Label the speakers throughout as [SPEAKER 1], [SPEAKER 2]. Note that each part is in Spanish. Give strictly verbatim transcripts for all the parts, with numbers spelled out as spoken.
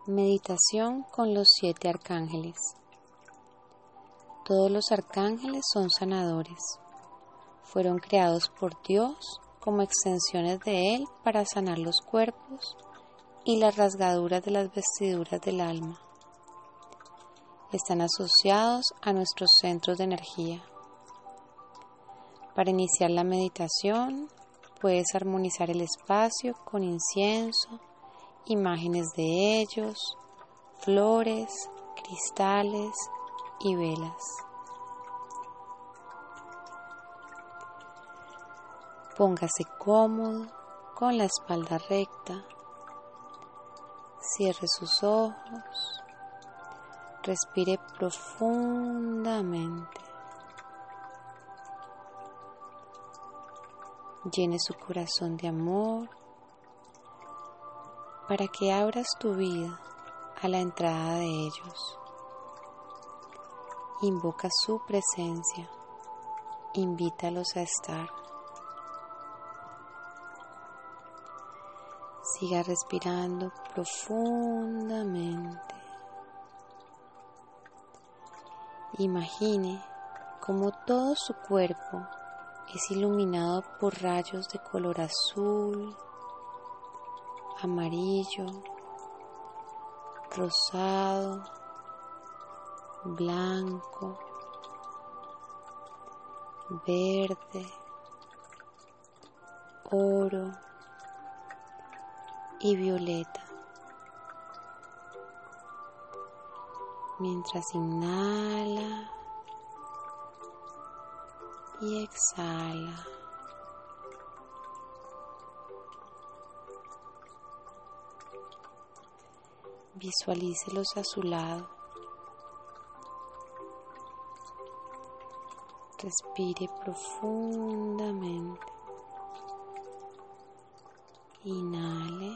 [SPEAKER 1] Meditación con los siete arcángeles. Todos los arcángeles son sanadores. Fueron creados por Dios como extensiones de Él para sanar los cuerpos y las rasgaduras de las vestiduras del alma. Están asociados a nuestros centros de energía. Para iniciar la meditación, puedes armonizar el espacio con incienso, imágenes de ellos, flores, cristales y velas. Póngase cómodo con la espalda recta. Cierre sus ojos. Respire profundamente. Llene su corazón de amor para que abras tu vida a la entrada de ellos. Invoca su presencia. Invítalos a estar. Siga respirando profundamente. Imagine cómo todo su cuerpo es iluminado por rayos de color azul, amarillo, rosado, blanco, verde, oro y violeta. Mientras inhala y exhala. Visualícelos a su lado. Respire profundamente. Inhale.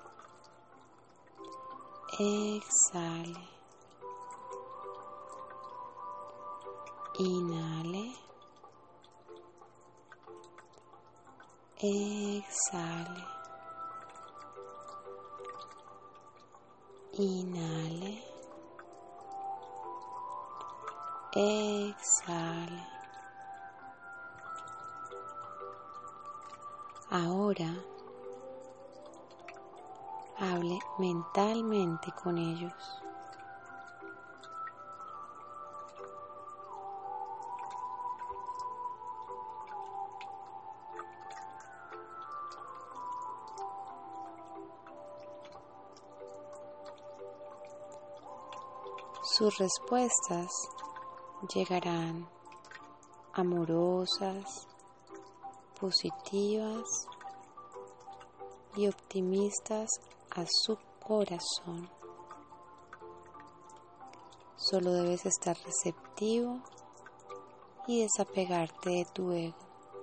[SPEAKER 1] Exhale. Inhale. Exhale. Inhale. Exhale. Ahora hable mentalmente con ellos. Sus respuestas llegarán amorosas, positivas y optimistas a su corazón. Solo debes estar receptivo y desapegarte de tu ego.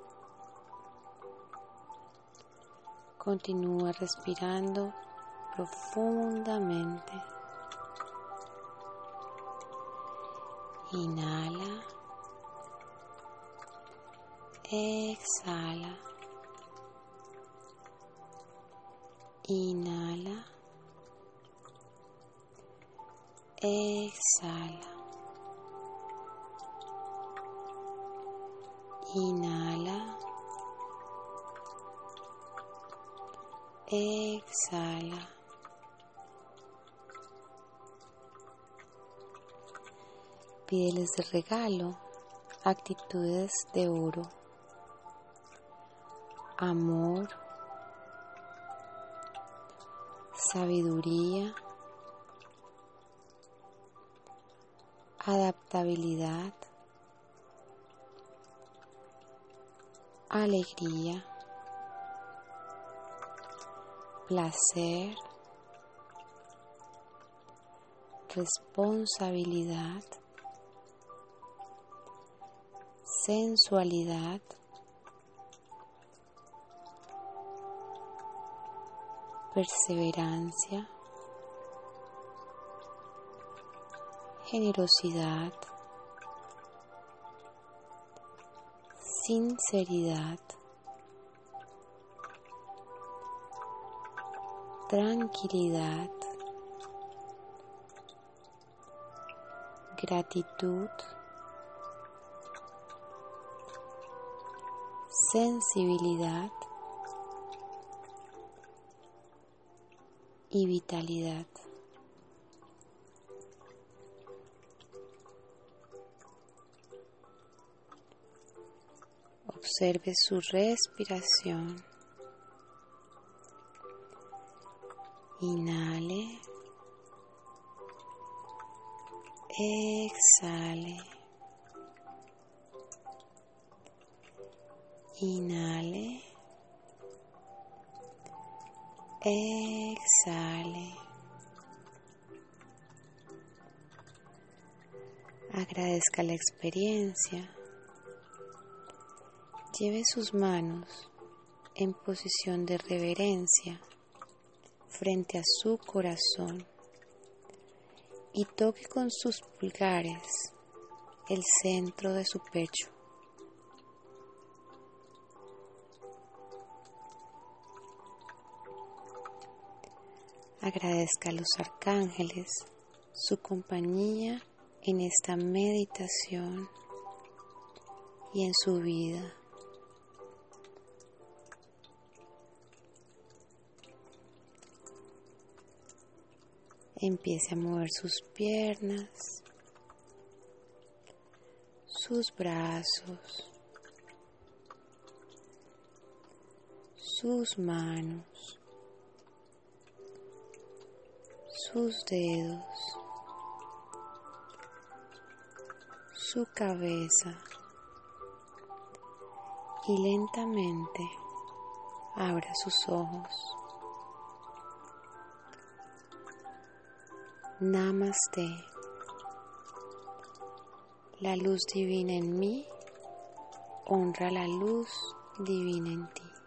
[SPEAKER 1] Continúa respirando profundamente. Inhala. Exhala. Inhala. Exhala. Inhala. Exhala. Pídeles de regalo actitudes de oro, amor, sabiduría, adaptabilidad, alegría, placer, responsabilidad, sensualidad, perseverancia, generosidad, sinceridad, tranquilidad, gratitud, sensibilidad y vitalidad. Observe su respiración. Inhale. Exhale. Inhale. Exhale. Agradezca la experiencia. Lleve sus manos en posición de reverencia frente a su corazón y toque con sus pulgares el centro de su pecho. Agradezca a los arcángeles su compañía en esta meditación y en su vida. Empiece a mover sus piernas, sus brazos, sus manos, sus dedos, su cabeza y lentamente abra sus ojos. Namaste. La luz divina en mí honra la luz divina en ti.